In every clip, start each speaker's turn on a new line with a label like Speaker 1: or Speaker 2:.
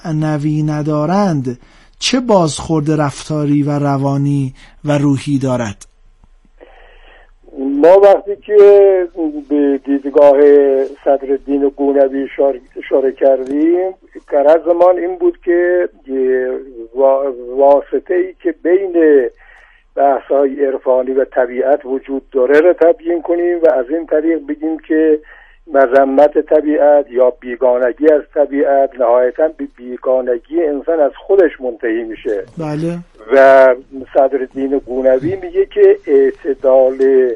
Speaker 1: معنوی ندارند چه بازخورد رفتاری و روانی و روحی دارد؟
Speaker 2: ما وقتی که به دیدگاه صدرالدین گونوی اشاره کردیم، غرضمان این بود که واسطه‌ای که بین بحث‌های عرفانی و طبیعت وجود داره رو تبیین کنیم و از این طریق بگیم که مذمت طبیعت یا بیگانگی از طبیعت نهایتاً به بیگانگی انسان از خودش منتهی میشه.
Speaker 1: بله.
Speaker 2: و صدرالدین گونوی میگه که اعتدال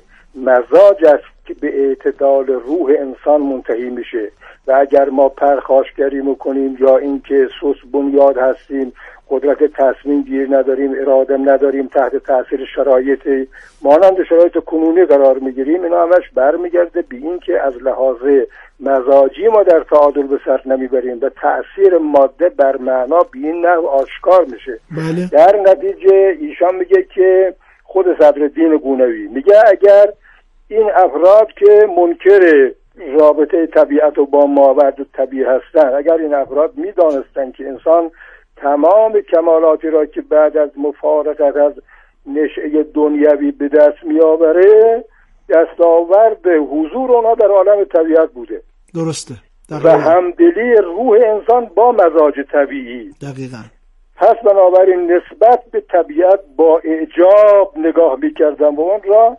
Speaker 2: مزاج است که به اعتدال روح انسان منتهی میشه و اگر ما پرخاشگری میکنیم یا اینکه سست بنیاد هستیم، قدرت تصمیم گیر نداریم، اراده نداریم، تحت تاثیر شرایط مانند شرایط کنونی قرار میگیریم، اینا همش برمیگرده به این که از لحاظ مزاجی ما در تعادل به سر نمیبریم و تأثیر ماده بر معنا به این نحو آشکار میشه.
Speaker 1: بله.
Speaker 2: در نتیجه ایشان میگه که خود صدرالدین گونوی میگه اگر این افراد که منکر رابطه طبیعت و با ماورد طبیعی هستند، اگر این افراد میدانستند که انسان تمام کمالاتی را که بعد از مفارقت از نشأه دنیوی به دست میآوره، دستاورد حضور اونا در عالم طبیعت بوده.
Speaker 1: درسته.
Speaker 2: و همدلی روح انسان با مزاج طبیعی.
Speaker 1: دقیقاً.
Speaker 2: پس بنابراین نسبت به طبیعت با اعجاب نگاه میکردم و اون را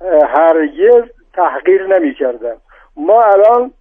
Speaker 2: هرگز تحقیر نمیکردم. ما الان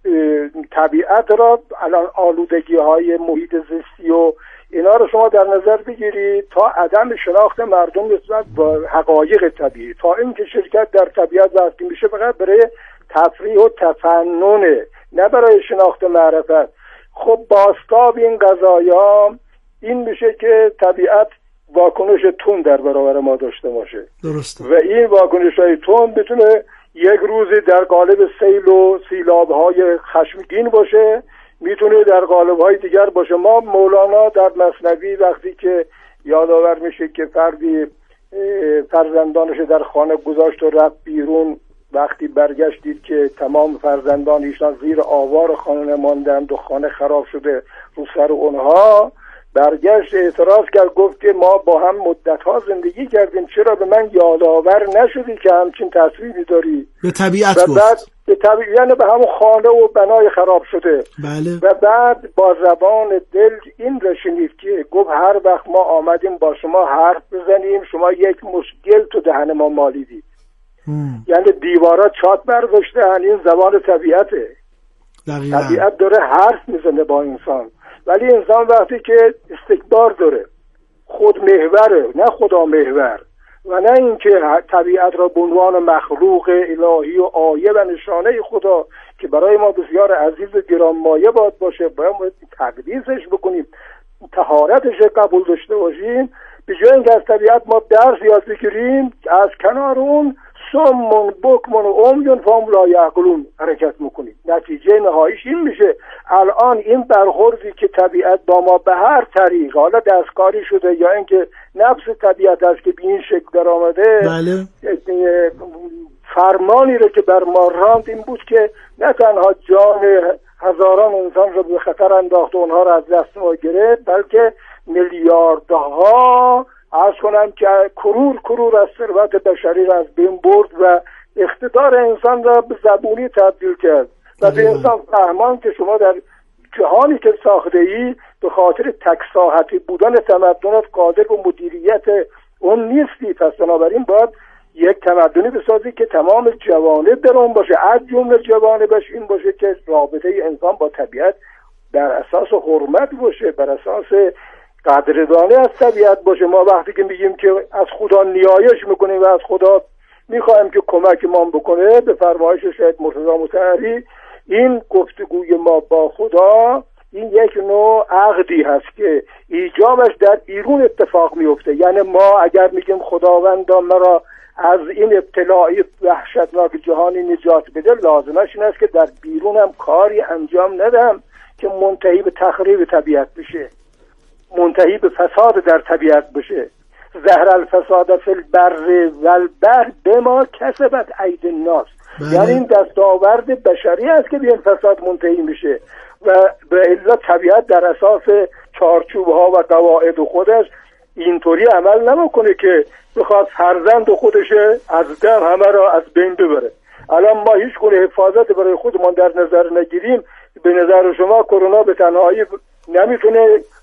Speaker 2: طبیعت را، الان آلودگی های محیط زیستی و اینا رو شما در نظر بگیرید، تا عدم شناخت مردم نسبت با حقایق طبیعی، تا اینکه شرکت در طبیعت وقتی میشه فقط برای تفریح و تفننه، نه برای شناخت معرفت. خب بازتاب این قضایا این میشه که طبیعت واکنش تند در برابر ما داشته باشه.
Speaker 1: درسته.
Speaker 2: و این واکنش های تند بتونه یک روزی در قالب سیل و سیلاب‌های خشمگین باشه، میتونه در قالب‌های دیگر باشه. ما مولانا در مثنوی وقتی که یادآور میشه که فردی فرزندانش در خانه گذاشت و رفت بیرون، وقتی برگشت دید که تمام فرزندان ایشان زیر آوار خانه ماندند و خانه خراب شده رو سر اونها، برگشت اعتراض کرد، گفت که ما با هم مدت‌ها زندگی کردیم، چرا به من یادآور نشدی که همچین تصویری داری؟
Speaker 1: به طبیعت
Speaker 2: و بعد به طبیعت، یعنی به همون خانه و بنای خراب شده.
Speaker 1: بله.
Speaker 2: و بعد با زبان دل این را شنید که گفت هر وقت ما آمدیم با شما حرف بزنیم، شما یک مشکل تو دهن ما مالیدید. یعنی دیوارا چات برداشتن، این زبان طبیعته.
Speaker 1: دقیقاً.
Speaker 2: طبیعت داره حرف میزنه با انسان، ولی انسان وقتی که استکبار داره، خود محوره نه خدا محور، و نه اینکه طبیعت را به عنوان مخلوق الهی و آیه و نشانه خدا که برای ما بسیار عزیز و گرانمایه باشه، باید تقدیسش بکنیم، طهارتش قبول داشته باشیم، به جای اینکه از طبیعت ما درس یاد بگیریم، از کنار اون سمون بکمون و عمیون فهم لا یعقلون حرکت میکنیم. نتیجه نهاییش این میشه الان این برخوردی که طبیعت با ما به هر طریق، حالا دستکاری شده یا اینکه نفس طبیعت است که به این شکل در آمده،
Speaker 1: بله.
Speaker 2: فرمانی رو که بر ما راند این بود که نه تنها جان هزاران انسان رو به خطر انداخت و اونها رو از دست ما گرفت، بلکه میلیاردها عرض کنم که کرور از ثروت بشری را از بین برد و اقتدار انسان را به زبونی تبدیل کرد و به انسان فهمان که شما در جهانی که ساخته ای به خاطر تکساحتی بودن تمدنات قادر به مدیریت اون نیستی. پس بنابراین باید یک تمدنی بسازی که تمام جوانب در اون باشه، از جمله جوانبش این باشه که رابطه انسان با طبیعت بر اساس حرمت باشه، بر اساس قدردانی از طبیعت باشه. ما وقتی که میگیم که از خدا نیایش میکنیم و از خدا میخوایم که کمک ما بکنه، به فرمایش شاید مرتضی مطهری، این گفتگوی ما با خدا این یک نوع عقدی هست که ایجابش در بیرون اتفاق میفته. یعنی ما اگر میگیم خداوندا مرا از این ابتلای وحشتناک جهانی نجات بده، لازمش این است که در بیرونم کاری انجام ندم که منتهی به تخریب طبیعت بشه، منتهی به فساد در طبیعت بشه. زهر الفساد فی البر والبحر بما کسبت ایدی الناس. یعنی این دستاورد بشری است که به این فساد منتهی میشه و به الا طبیعت در اساس چارچوب‌ها و قواعد خودش اینطوری عمل نمیکنه که بخواد فرزند خودش از دم همه را از بین ببره. الان ما هیچ گونه حفاظت برای خودمان در نظر نگیریم، به نظر شما کرونا به تنهایی نمیتونه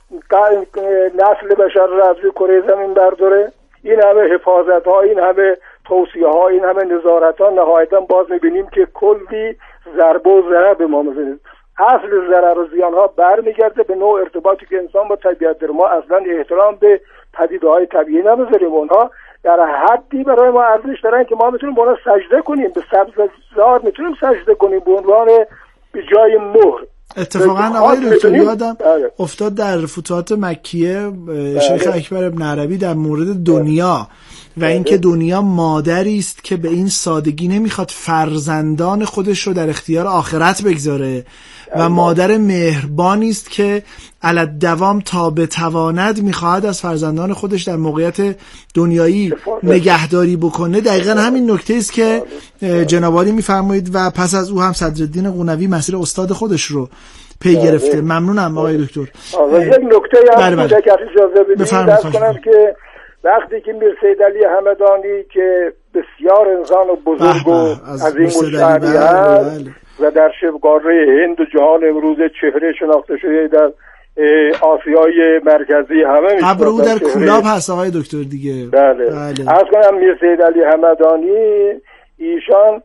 Speaker 2: نسل بشر را از کره زمین برداره؟ این همه حفاظت ها، این همه توصیه ها، این همه نظارت ها، نهایتا باز میبینیم که کلی ضربه و ضرر به ما میزنه. اصل ضرر و زیان ها برمیگرده به نوع ارتباطی که انسان با طبیعت داره. ما اصلا احترام به پدیده های طبیعی نمیذاریم. اونها در حدی برای ما ارزش دارن که ما میتونیم با اونها سجده کنیم، به سبززار میتونیم سجده کنیم به عنوان به جای مهر.
Speaker 1: اتفاقا آقای دکتر یادم افتاد در فتوحات مکیه شیخ اکبر ابن عربی در مورد دنیا و اینکه دنیا مادری است که به این سادگی نمیخواد فرزندان خودش رو در اختیار آخرت بگذاره و مادر مهربانی است که علت دوام تا بتواند میخواهد از فرزندان خودش در موقعیت دنیایی نگهداری بکنه. دقیقا همین نکته است که جناب عالی میفرمایید و پس از او هم صدرالدین قونوی مسیر استاد خودش رو پی گرفته. ممنونم آقای دکتر.
Speaker 2: یک نکته هم اگر اجازه بدید عرض کنم که وقتی که میر سید علی همدانی که بسیار انسان بزرگ و عظیم الشأنی هست و در شبه قاره هند و جهان امروز چهره شناخته شده در آسیای مرکزی همه میشناسن.
Speaker 1: قبر او در کولاب هست آقای دکتر دیگه.
Speaker 2: بله. عرض کنم میر سید علی همدانی ایشان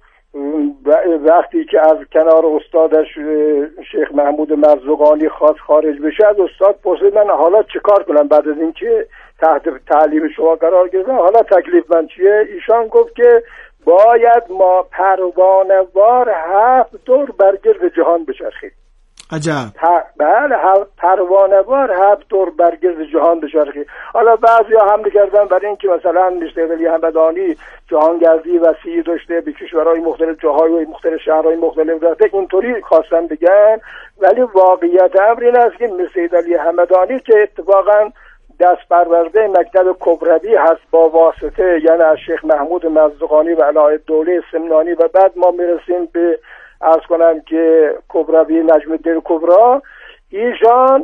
Speaker 2: وقتی که از کنار استادش شیخ محمود مرزوقانی خواست خارج بشه، از استاد پرسید من حالا چه کار کنم بعد از اینکه تحت تعلیم شما قرار گرفتم، حالا تکلیف من چیه؟ ایشان گفت که باید ما پروانه‌وار 7 دور برگرد جهان بچرخیم.
Speaker 1: عجب.
Speaker 2: بله، پروانه‌وار 7 دور برگرد جهان بچرخیم. حالا بعضیا هم می‌کردن برای اینکه مثلا میر علی همدانی جهانگردی وسیعی داشته، به کشورهای مختلف، جاهای مختلف، شهرهای مختلف رفته، اینطوری خواستن بگن، ولی واقعیت امر این است که میر علی همدانی که اتفاقاً دست پرورده مکتب کبروی هست با واسطه یعنی از شیخ محمود مرزوقانی و علایالدوله سمنانی و بعد ما میرسیم به عرض کنم که کبروی نجم الدین کبرا، ایشان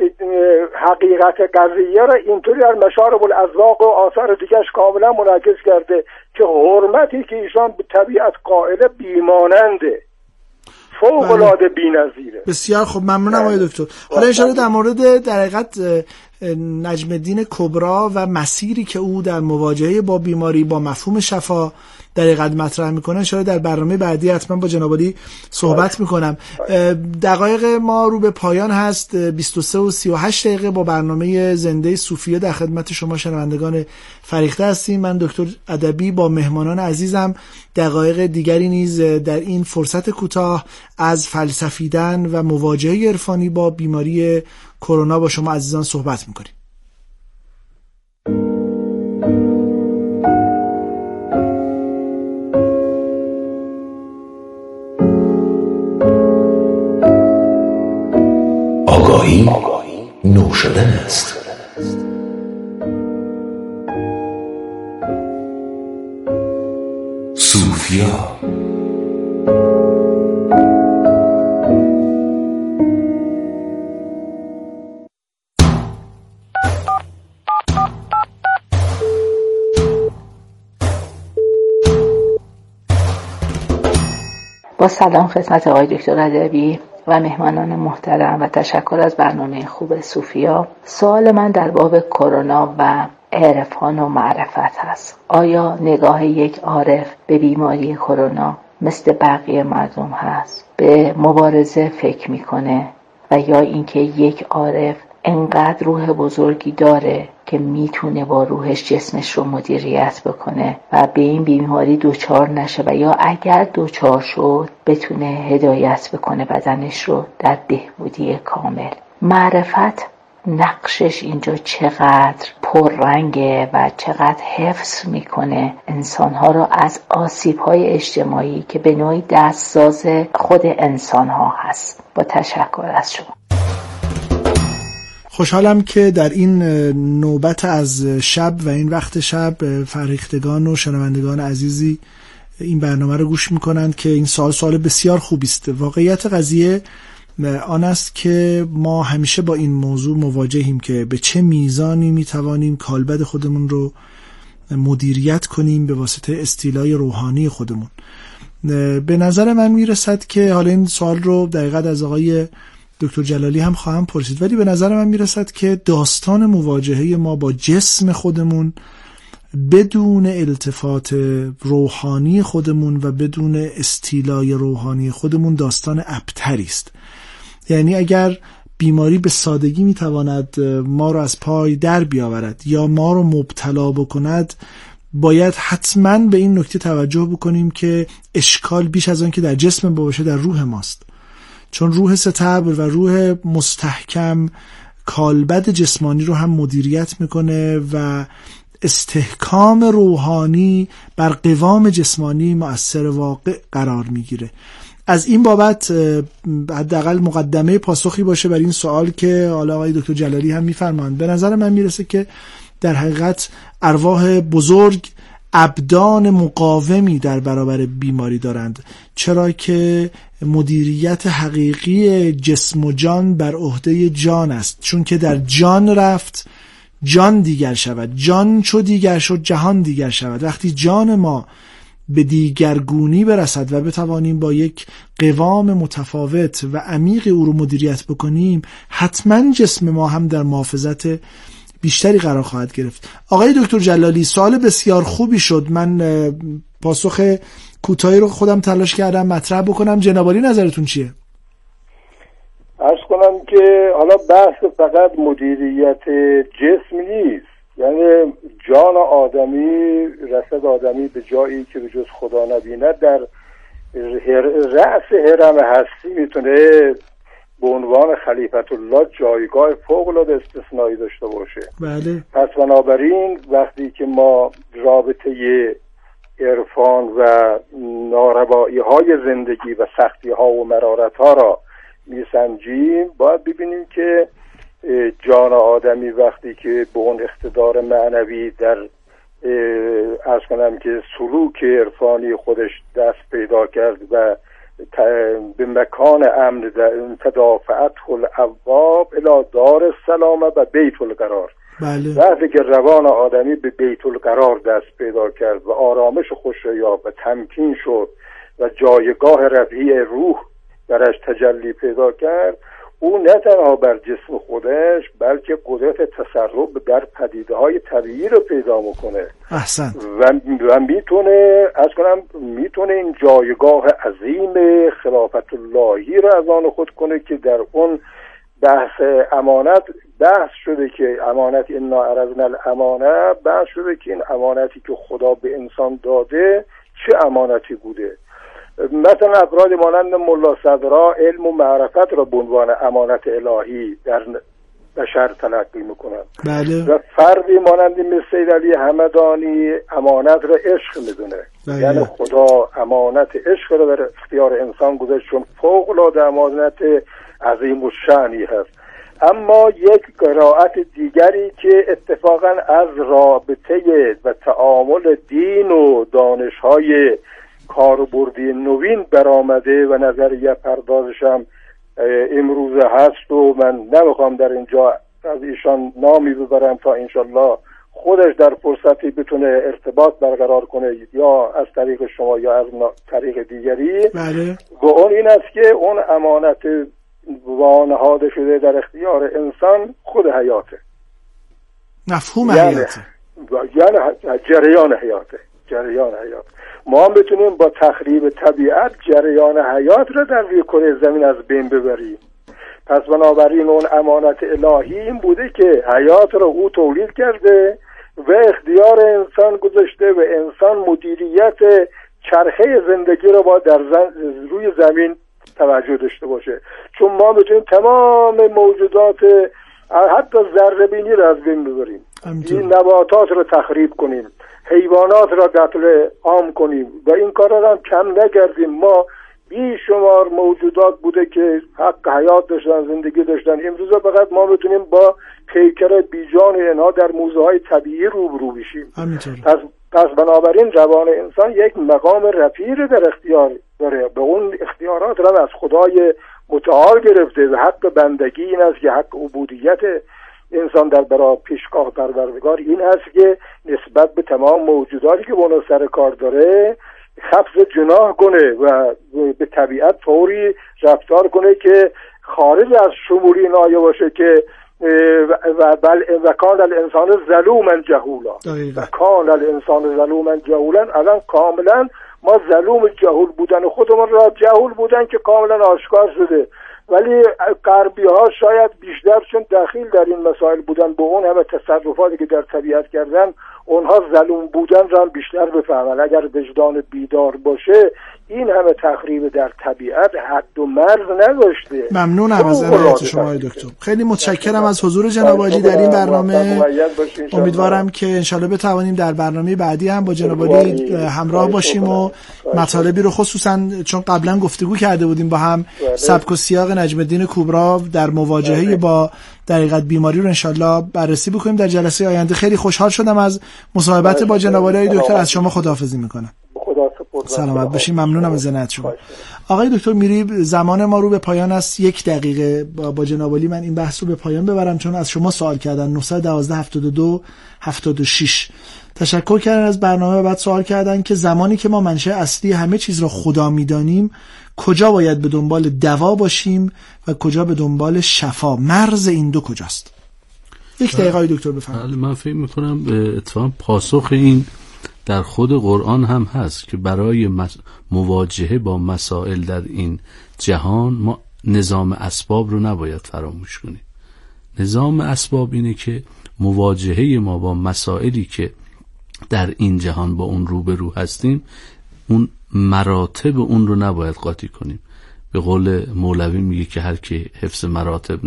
Speaker 2: حقیقت قضیه را اینطوری در مشارب الاذواق و آثار دیگرش کاملا منعکس کرده که حرمتی که ایشان به طبیعت قائله بیماننده، فوق العاده بی‌نظیره.
Speaker 1: بسیار خوب، ممنونم آقای دکتر. حالا اشاره در مورد در حقیقت نجم الدین کبرا و مسیری که او در مواجهه با بیماری با مفهوم شفا در حقیقت مطرح میکنه اشاره در برنامه بعدی حتما با جناب عالی صحبت میکنم. دقایق ما رو به پایان هست، 23 و 38 دقیقه با برنامه زنده صوفیه در خدمت شما شنوندگان فریخته هستیم. من دکتر ادبی با مهمانان عزیزم دقایق دیگری نیز در این فرصت کوتاه از فلسفیدن و مواجهه عرفانی با بیماری کرونا با شما عزیزان صحبت میکنیم.
Speaker 3: آگاهی نو شدن است. صوفیا
Speaker 4: با سلام خدمت آقای دکتر ادبی و مهمانان محترم و تشکر از برنامه خوب صوفیا. سوال من در باب کرونا و عرفان و معرفت هست. آیا نگاه یک عارف به بیماری کرونا مثل بقیه مردم هست؟ به مبارزه فکر میکنه و یا اینکه یک عارف انقدر روح بزرگی داره که میتونه با روحش جسمش رو مدیریت بکنه و به این بیماری دوچار نشه و یا اگر دوچار شد بتونه هدایت بکنه بدنش رو در بهبودی کامل؟ معرفت نقشش اینجا چقدر پررنگه و چقدر حفظ میکنه انسانها رو از آسیب‌های اجتماعی که به نوعی دستساز خود انسانها هست. با تشکر از شما.
Speaker 1: خوشحالم که در این نوبت از شب و این وقت شب فرهیختگان و شنوندگان عزیزی این برنامه رو گوش میکنند که این سوال بسیار خوبی است. واقعیت قضیه آن است که ما همیشه با این موضوع مواجهیم که به چه میزانی میتوانیم کالبد خودمون رو مدیریت کنیم به واسطه استیلای روحانی خودمون. به نظر من میرسد که حالا این سوال رو دقیقاً از آقای دکتر جلالی هم خواهم پرسید، ولی به نظر من میرسد که داستان مواجهه ما با جسم خودمون بدون التفات روحانی خودمون و بدون استیلای روحانی خودمون داستان ابتری است. یعنی اگر بیماری به سادگی میتواند ما رو از پای در بیاورد یا ما رو مبتلا بکند، باید حتما به این نکته توجه بکنیم که اشکال بیش از آن که در جسم ما باشه در روح ماست، چون روح ستبر و روح مستحکم کالبد جسمانی رو هم مدیریت میکنه و استحکام روحانی بر قوام جسمانی مؤثر واقع قرار میگیره. از این بابت حداقل مقدمه پاسخی باشه بر این سوال که حالا آقای دکتر جلالی هم میفرمایند. به نظر من میرسه که در حقیقت ارواح بزرگ ابدان مقاومی در برابر بیماری دارند، چرا که مدیریت حقیقی جسم و جان بر عهده جان است، چون که در جان رفت جان دیگر شود، جان چو دیگر شد جهان دیگر شود. وقتی جان ما به دیگرگونی برسد و بتوانیم با یک قوام متفاوت و عمیق او رو مدیریت بکنیم، حتما جسم ما هم در محافظت بیشتری قرار خواهد گرفت. آقای دکتر جلالی، سوال بسیار خوبی شد. من پاسخ کوتاهی رو خودم تلاش کردم مطرح بکنم. جناب عالی نظرتون چیه؟
Speaker 2: عرض کنم که حالا بحث فقط مدیریت جسم نیست، یعنی جان آدمی، رسد آدمی به جایی که به جز خدا نبیند در رأس هرم هستی میتونه به عنوان خلیفت الله جایگاه فوق‌العاده استثنایی داشته باشه.
Speaker 1: بله.
Speaker 2: پس بنابراین وقتی که ما رابطه عرفان و ناروایی های زندگی و سختی ها و مرارت ها را میسنجیم، باید ببینیم که جان آدمی وقتی که به اون اقتدار معنوی در عرض کنم که سلوک عرفانی خودش دست پیدا کرد و به مکان امن تدافعت الابواب الی دار السلام و بیت القرار.
Speaker 1: بله.
Speaker 2: وقتی که روان آدمی به بیت القرار دست پیدا کرد و آرامش خوش یافت و تمکین شد و جایگاه رفیع روح درش تجلی پیدا کرد، او نه تنها بر جسم خودش بلکه قدرت تصرف در پدیده های طبیعی رو پیدا میکنه.
Speaker 1: احسن.
Speaker 2: و میتونه این جایگاه عظیم خلافت اللهی رو از آن خود کنه که در اون بحث امانت بحث شده که امانت انا عرضنا الامانه، بحث شده که این امانتی که خدا به انسان داده چه امانتی بوده. مثلا افراد مانند ملا صدرا علم و معرفت را به عنوان امانت الهی در بشر تلقی میکنند.
Speaker 1: بله.
Speaker 2: و فردی مانند مثل سید علی همدانی امانت را عشق میدونه.
Speaker 1: بله.
Speaker 2: یعنی خدا امانت عشق را در اختیار انسان گذاشت، چون فوق العاده امانت عظیم الشأنی هست. اما یک قرائت دیگری که اتفاقا از رابطه و تعامل دین و دانش‌های کاربردی نوین برآمده و نظریه پردازش هم امروز هست و من نمیخوام در اینجا از ایشان نامی ببرم تا انشالله خودش در فرصتی بتونه ارتباط برقرار کنه، یا از طریق شما یا از طریق دیگری.
Speaker 1: بله.
Speaker 2: و اون این است که اون امانت وانهاده شده در اختیار انسان خود حیاته،
Speaker 1: مفهوم حیاته،
Speaker 2: یعنی جریان حیاته. ما هم بتونیم با تخریب طبیعت جریان حیات را در روی کره زمین از بین ببریم. پس بنابراین اون امانت الهی این بوده که حیات را او تولید کرده و اختیار انسان گذاشته و انسان مدیریت چرخه زندگی را با در روی زمین توجه داشته باشه. چون ما بتونیم تمام موجودات حتی ذره بینی را از بین ببریم، این نباتات را تخریب کنیم، حیوانات را قتل عام کنیم و این کارا را هم کم نکردیم. ما بیشمار موجودات بوده که حق حیات داشتن، زندگی داشتن. امروز فقط ما بتونیم با پیکر بیجان اینها در موزه های طبیعی روبرو بشیم. پس بنابراین روان انسان یک مقام رفیع در اختیار داره. به اون اختیارات را از خدای متعال گرفته و حق بندگی این است که حق عبودیت انسان در برای پیشگاه پروردگار این است که نسبت به تمام موجوداتی که با اونها سر کار داره خفض جناح کنه و به طبیعت طوری رفتار کنه که خارج از شمول این آیه باشه که و کان الانسان ظلوما جهولا و کان الانسان ظلوما جهولا. الان کاملا ما ظلوم جهول بودن خودمون را جهول بودن که کاملا آشکار شده، ولی غربی ها شاید بیشتر چون دخیل در این مسائل بودن با اون همه تصرفاتی که در طبیعت کردن اونها ظلوم بودن را هم بیشتر بفهمن. اگر وجدان بیدار باشه این همه تخریب در طبیعت حد و مرز نداشته.
Speaker 1: ممنونم از عنایت شما دکتر، خیلی متشکرم از حضور جناب عالی در این برنامه. امیدوارم که انشالله بتوانیم در برنامه بعدی هم با جناب عالی همراه باشیم و مطالبی رو خصوصا چون قبلا گفتگو کرده بودیم با هم سبک و سیاق نجم الدین کبری در مواجهه با در حقیقت بیماری رو انشالله بررسی بکنیم در جلسه آینده. خیلی خوشحال شدم از مصاحبت با جناب عالی دکتر. از شما خداحافظی میکنم. سلامت باشین. ممنونم از عنایت شما. آقای دکتر میری، زمان ما رو به پایان است. 1 دقیقه با جناب عالی من این بحث رو به پایان ببرم چون از شما سوال کردن 912 72 76 تشکر کردن از برنامه و بعد سوال کردن که زمانی که ما منشأ اصلی همه چیز را خدا میدانیم کجا باید به دنبال دوا باشیم و کجا به دنبال شفا؟ مرز این دو کجاست؟ 1 دقیقه آقای دکتر بفرمایید.
Speaker 5: من فکر میکنم اتفاقا پاسخ این در خود قرآن هم هست که برای مواجهه با مسائل در این جهان ما نظام اسباب رو نباید فراموش کنیم. نظام اسباب اینه که مواجهه ما با مسائلی که در این جهان با اون روبرو هستیم اون مراتب اون رو نباید قاطی کنیم. به قول مولوی میگه که هر کی حفظ مراتب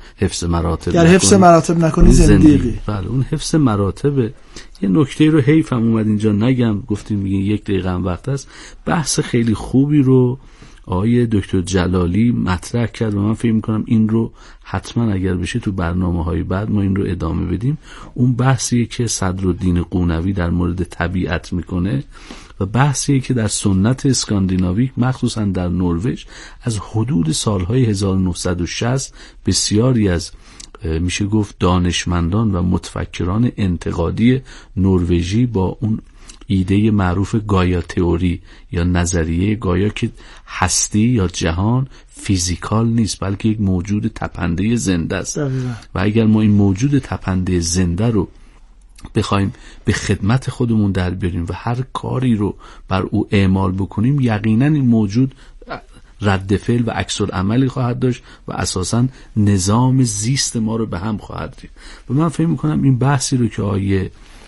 Speaker 1: نکنی زندگی.
Speaker 5: بله، اون حفظ مراتب. یه نکته رو حیفم اومد اینجا نگم، گفتیم میگه 1 دقیقه هم وقت است. بحث خیلی خوبی رو آقای دکتر جلالی مطرح کرد و من فکر میکنم این رو حتما اگر بشه تو برنامه‌های بعد ما این رو ادامه بدیم. اون بحثیه که صدرالدین قونوی در مورد طبیعت میکنه و بحثیه که در سنت اسکاندیناوی مخصوصا در نروژ از حدود سالهای 1960 بسیاری از میشه گفت دانشمندان و متفکران انتقادی نروژی با اون ایده معروف گایا تئوری یا نظریه گایا که هستی یا جهان فیزیکال نیست بلکه یک موجود تپنده زنده است و اگر ما این موجود تپنده زنده رو بخوایم به خدمت خودمون در بیاریم و هر کاری رو بر او اعمال بکنیم یقینا این موجود رد فعل و عکس العملی خواهد داشت و اساساً نظام زیست ما رو به هم خواهد ریخت. و من فکر می‌کنم این بحثی رو که آقای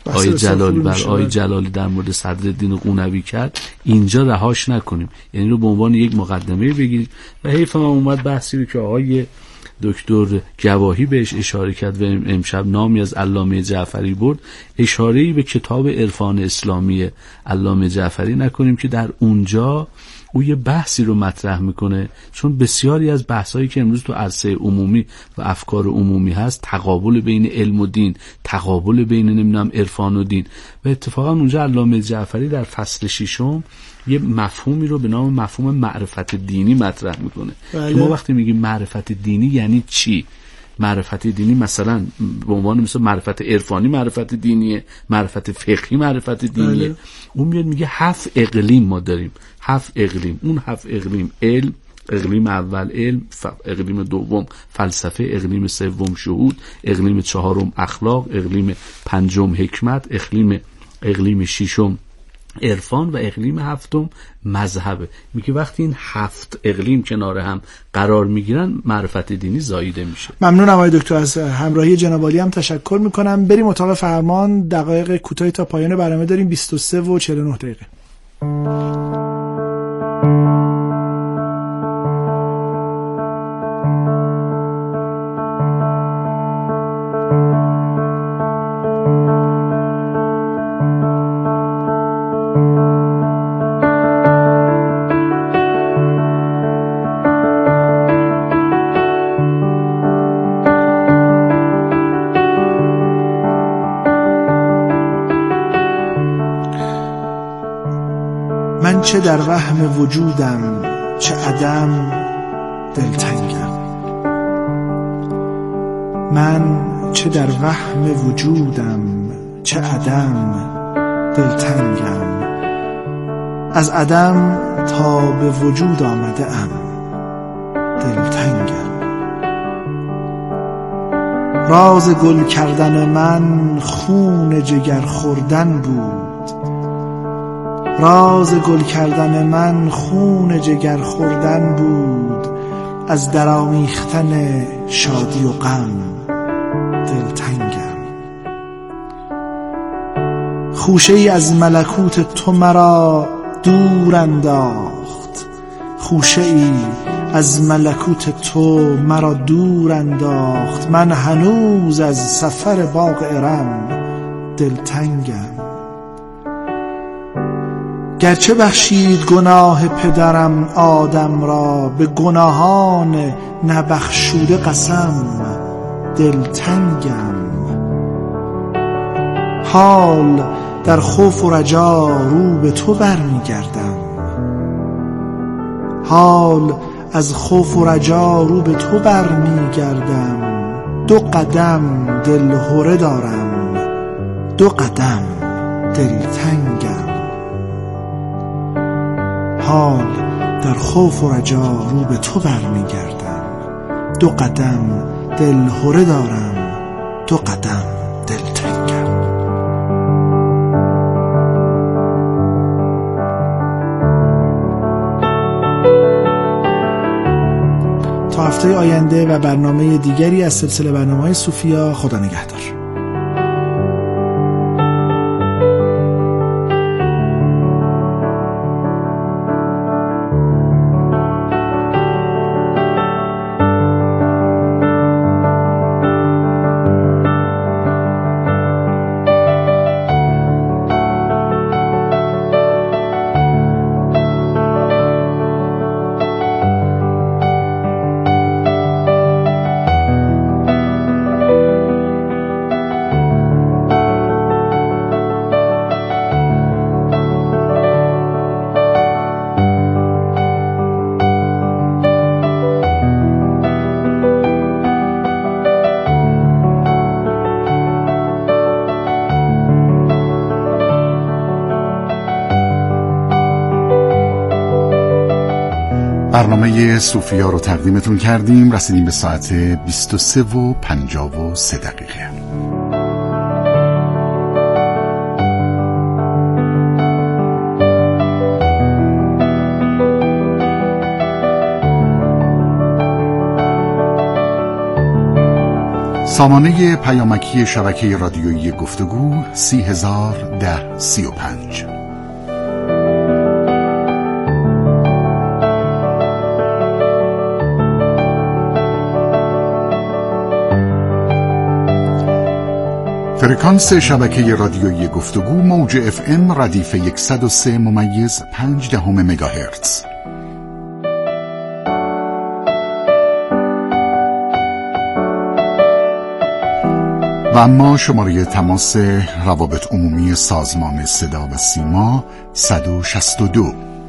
Speaker 5: جلالی در مورد صدرالدین قونوی کرد اینجا رهاش نکنیم، یعنی رو به عنوان یک مقدمه بگیریم. و حیف ما اومد بحثی رو که آقای دکتر گواهی بهش اشاره کرد و امشب نامی از علامه جعفری برد، اشاره‌ای به کتاب عرفان اسلامی علامه جعفری نکنیم که در اونجا او یه بحثی رو مطرح میکنه، چون بسیاری از بحثایی که امروز تو عرصه عمومی و افکار عمومی هست تقابل بین علم و دین، تقابل بین نمیدونم عرفان و دین، و اتفاقا اونجا علامه جعفری در فصل 6 یه مفهومی رو به نام مفهوم معرفت دینی مطرح میکنه. که ما وقتی میگیم معرفت دینی یعنی چی؟ معرفت دینی مثلا به عنوان مثلا معرفت عرفانی معرفت دینیه، معرفت فقهی معرفت دینیه. اون میاد میگه 7 اقلیم ما داریم، 7 اقلیم. اون 7 اقلیم علم، اقلیم اول علم، اقلیم دوم فلسفه، اقلیم سوم شهود، اقلیم چهارم اخلاق، اقلیم پنجم حکمت، اقلیم ششم عرفان و اقلیم هفتم مذهبه. میگه وقتی این 7 اقلیم کنار هم قرار میگیرن معرفت دینی زاییده میشه.
Speaker 1: ممنونم آقای دکتر، از همراهی جناب عالی هم تشکر میکنم. بریم اتاق فرمان، دقایق کوتاهی تا پایان برنامه داریم، 23 و 49 دقیقه. چه در وهم وجودم، چه عدم، دلتنگم. من چه در وهم وجودم چه عدم دلتنگم. از عدم تا به وجود آمده ام دلتنگم. راز گل کردن من خون جگر خوردن بود. راز گل کردن من خون جگر خوردن بود. از درآمیختن شادی و غم دلتنگم. خوشه ای از ملکوت تو مرا دور انداخت. خوشه ای از ملکوت تو مرا دور انداخت. من هنوز از سفر باغ ارم دلتنگم. گرچه بخشید گناه پدرم آدم را، به گناهان نبخشوده قسم دلتنگم. حال در خوف و رجا رو به تو برمیگردم. حال از خوف و رجا رو به تو برمیگردم. 2 قدم دلهره دارم 2 قدم دلتنگم. حال در خوف و رجا رو به تو برمیگردم. 2 قدم دلهره دارم 2 قدم دلتنگم. تا هفته آینده و برنامه دیگری از سلسله برنامه‌های صوفیا، خدا نگهدار.
Speaker 6: برنامه صوفیا رو تقدیمتون کردیم. رسیدیم به ساعت 23:53. سامانه پیامکی شبکه رادیویی گفتگو 3001035. فرکانس شبکه رادیویی گفتگو موج FM ردیف 103.5 مگاهرتز. و اما شماره تماس روابط عمومی سازمان صدا و سیما 162.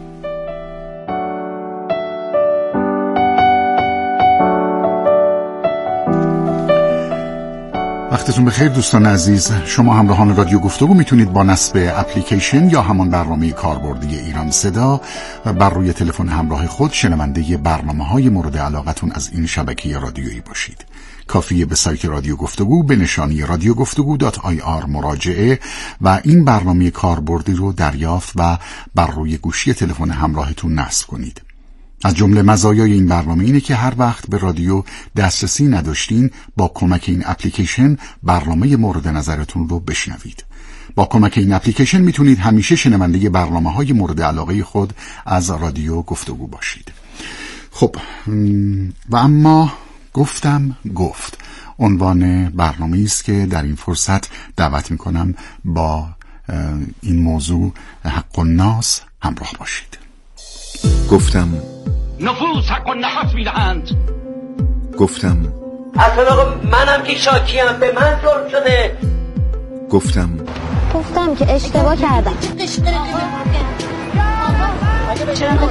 Speaker 6: وقتتون بخیر دوستان عزیز. شما همراهان رادیو گفتگو میتونید با نصب اپلیکیشن یا همان برنامه کاربردی ایران صدا بر روی تلفن همراه خود شنونده برنامه‌های مورد علاقتون از این شبکه رادیویی باشید. کافیه به سایت رادیو گفتگو به نشانی radiogoftagoo.ir مراجعه و این برنامه کاربردی رو دریافت و بر روی گوشی تلفن همراهتون نصب کنید. از جمله مزایای این برنامه اینه که هر وقت به رادیو دسترسی نداشتین با کمک این اپلیکیشن برنامه مورد نظرتون رو بشنوید. با کمک این اپلیکیشن میتونید همیشه شنونده برنامه‌های مورد علاقه خود از رادیو گفتگو باشید. خب و اما گفت عنوان برنامه‌ای است که در این فرصت دعوت میکنم با این موضوع حق الناس همراه باشید. گفتم
Speaker 7: نفوس حق النفس میدهند.
Speaker 6: گفتم
Speaker 8: اصلا آقا منم که شاکیم، به من ظلم شده.
Speaker 6: گفتم
Speaker 9: که اشتباه کردم. چرا با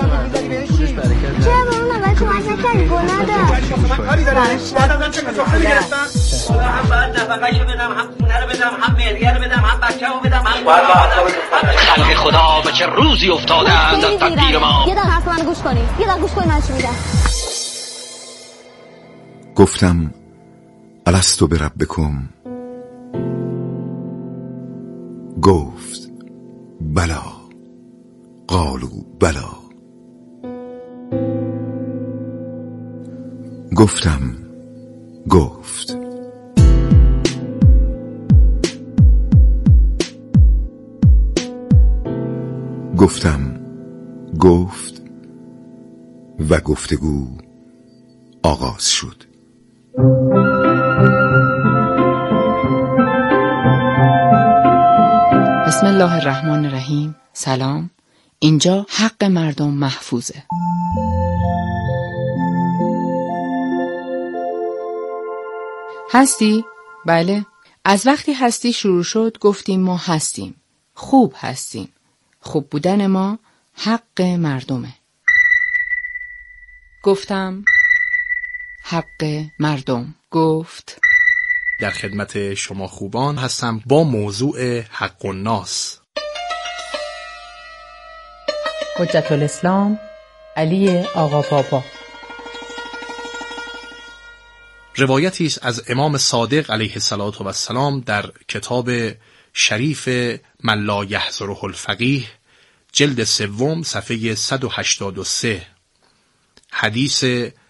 Speaker 9: اون اول کمک نکردی گناه دار من کاری دارم بعد ازم چه مسافه میگرفتم هم باید نفقهشو بدم هم خونه رو بدم هم مهریه رو بدم هم بچه رو بدم هم
Speaker 7: خلق خدا به چه روزی افتادند از تقدیر ما.
Speaker 9: یه دقیقه حرف من گوش کنی یه دقیقه گوش کنی من چی میگم.
Speaker 10: گفتم الستو بربکم، گفت بلا، قالوا بلا. گفتم گفت. گفتم گفت و گفتگو آغاز شد.
Speaker 11: بسم الله الرحمن الرحیم. سلام، اینجا حق مردم محفوظه. هستی؟ بله. از وقتی هستی شروع شد گفتیم ما هستیم. خوب هستیم. خوب بودن ما حق مردمه. گفتم حق مردم. گفت
Speaker 12: در خدمت شما خوبان هستم با موضوع حق الناس.
Speaker 11: حجت الاسلام علی آقا پاپا.
Speaker 12: روایتی است از امام صادق علیه السلام در کتاب شریف من لا یحضره الفقیه جلد 3 صفحه 183 حدیث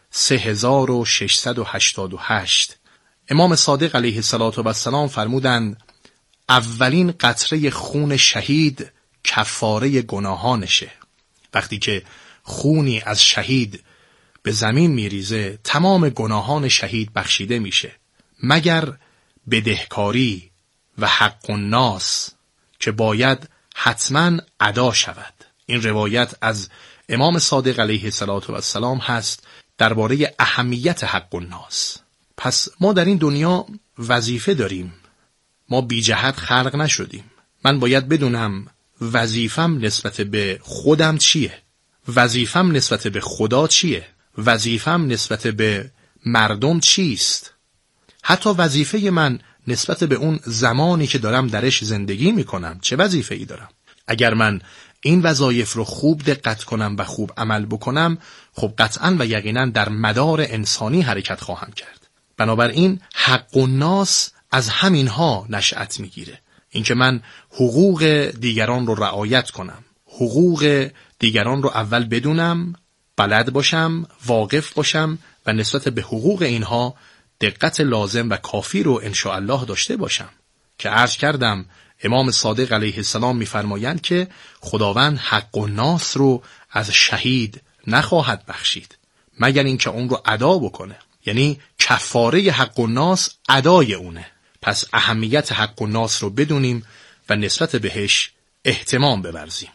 Speaker 12: 3688. امام صادق علیه السلام فرمودند اولین قطره خون شهید کفاره گناهانشه. وقتی که خونی از شهید به زمین میریزه تمام گناهان شهید بخشیده میشه مگر بدهکاری و حق الناس که باید حتما ادا شود. این روایت از امام صادق علیه السلام هست درباره اهمیت حق الناس. پس ما در این دنیا وظیفه داریم. ما بی جهت خلق نشدیم. من باید بدونم وظیفم نسبت به خودم چیه، وظیفم نسبت به خدا چیه، وظیفم نسبت به مردم چیست، حتی وظیفه من نسبت به اون زمانی که دارم درش زندگی میکنم چه وظیفه‌ای دارم. اگر من این وظایف رو خوب دقت کنم و خوب عمل بکنم خب قطعاً و یقیناً در مدار انسانی حرکت خواهم کرد. بنابراین حق الناس از همینها نشأت میگیره. اینکه من حقوق دیگران رو رعایت کنم، حقوق دیگران رو اول بدونم، بلد باشم، واقف باشم و نسبت به حقوق اینها دقت لازم و کافی رو انشاءالله داشته باشم. که عرض کردم امام صادق علیه السلام می‌فرمایند که خداوند حق الناس رو از شهید نخواهد بخشید مگر اینکه اون رو ادا بکنه. یعنی کفاره حق الناس ادای اونه. پس اهمیت حق الناس رو بدونیم و نسبت بهش اهتمام بورزیم.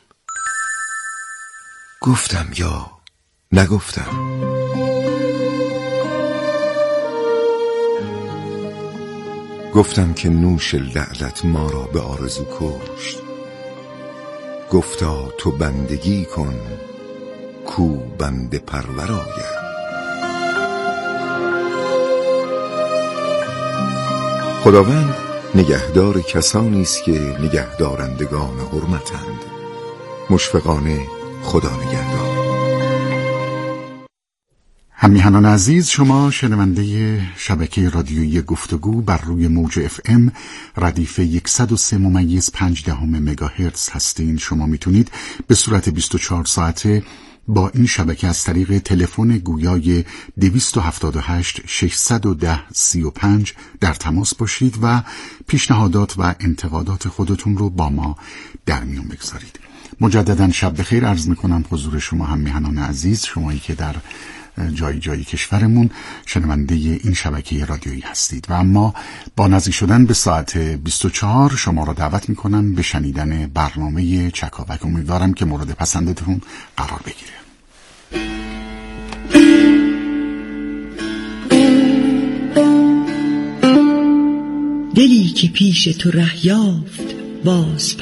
Speaker 10: گفتم یا نگفتم. گفتم که نوش لعلت ما را به آرزو کشت. گفتا تو بندگی کن کو بنده پرور آید. خداوند نگهدار کسانی است که نگهدارندگان حرمتند. مشفقانه خدا نگهدار.
Speaker 6: همیهنان عزیز، شما شنونده شبکه رادیویی گفتگو بر روی موج FM ردیف 103.5 مگاهرتز هستین. شما میتونید به صورت 24 ساعته با این شبکه از طریق تلفن گویای 278 610 35 در تماس باشید و پیشنهادات و انتقادات خودتون رو با ما در میون بگذارید. مجددا شب بخیر عرض میکنم حضور شما هم میهنان عزیز، شمایی که در جای کشورمون شنونده این شبکه رادیویی هستید. و اما با نزدیک شدن به ساعت 24 شما را دعوت میکنم به شنیدن برنامه چکاوک. امیدوارم که مورد پسندتون قرار بگیره.
Speaker 13: دلی که پیش تو ره یافت باز